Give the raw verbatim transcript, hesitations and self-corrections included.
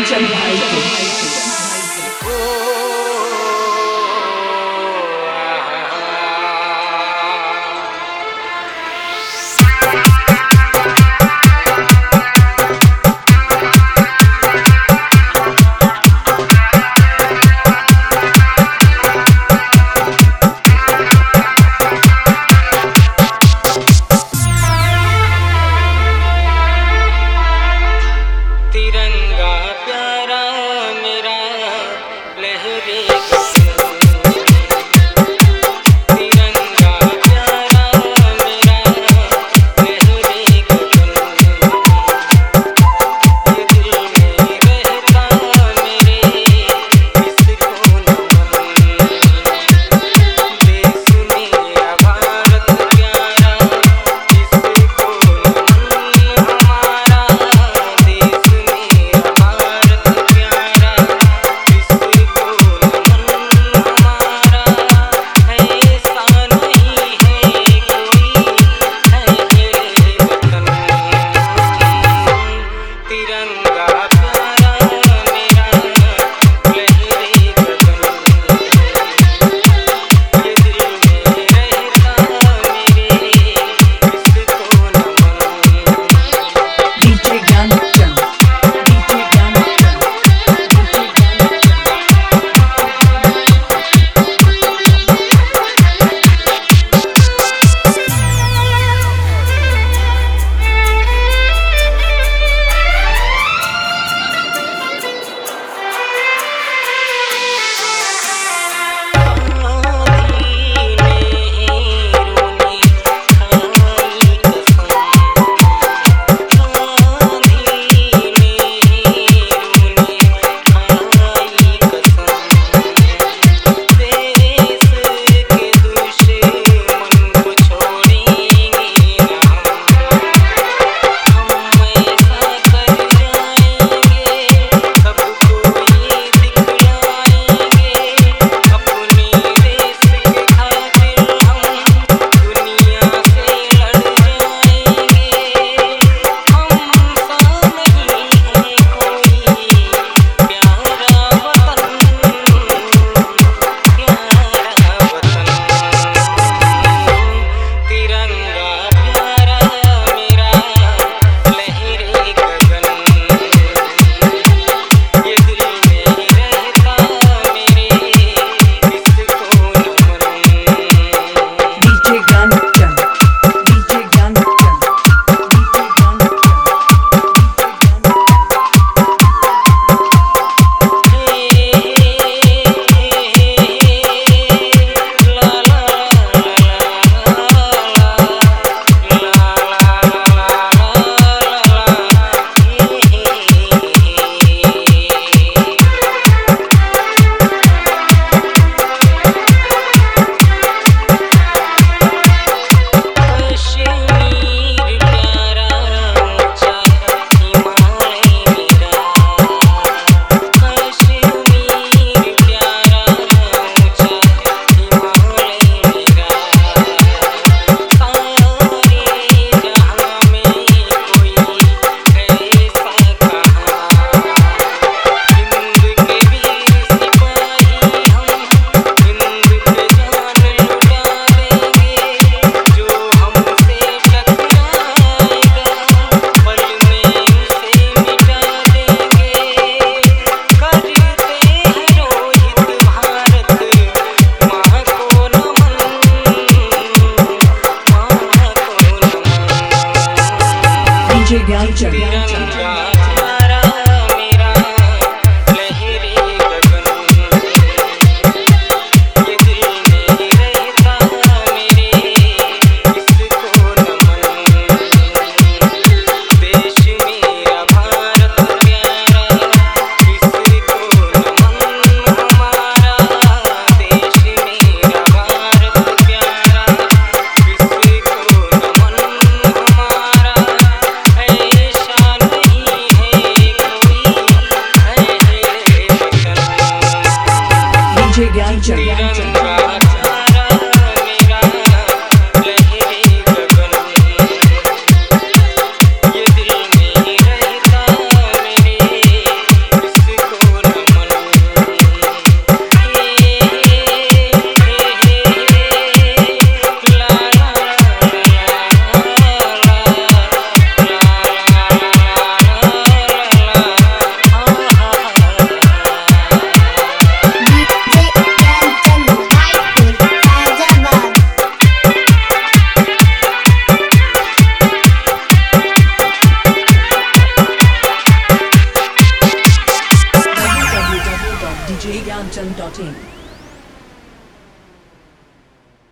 ज्ञानचंद भाई को। तिरंगा प्यारा मेरा लहरी तिरंगा प्यारा मेरा लहरी ये दिल में रहता मेरे इसको नमन देश मेरा भारत प्यारा इसको नमन हमारा देश मेरा भारत प्यारा इसको नमन हमारा ऐसा नहीं है कोई है मेरे वतन तिरंगा प्यारा मेरा लहरी गगन ये दिल में रहता मेरे इसको नमन DJ Gyanchand, DJ Gyanchand, DJ तिरंगा प्यारा मेरा लहरी गगन ये दिल में रहता मेरे इसको नमन DJ Gyanchand, DJ Gyanchand, DJ Kashmir प्यारा ऊंचा हिमालय मेरा कश्मीर प्यारा ऊंचा हिमालय मेरा सारे जहां में कोई ऐसा कहाँ हिंद के वीर सिपाही हम हिंद पे जान लुटा देंगे जो हमसे टकराएगा पल में उसे मिटा देंगे करते हैं रोहित भारत माँ को नमन माँ को नमन डीजे ज्ञानचंद, तिरंगा प्यारा मेरा लहरी गगन ये दिल में रहता मेरे इसको नमन देश मेरा भारत प्यारा इसको नमन हमारा देश मेरा भारत प्यारा इसको नमन हमारा ऐसा नहीं है कोई है मेरे वतन डीजे ज्ञानचंद। तिरंगा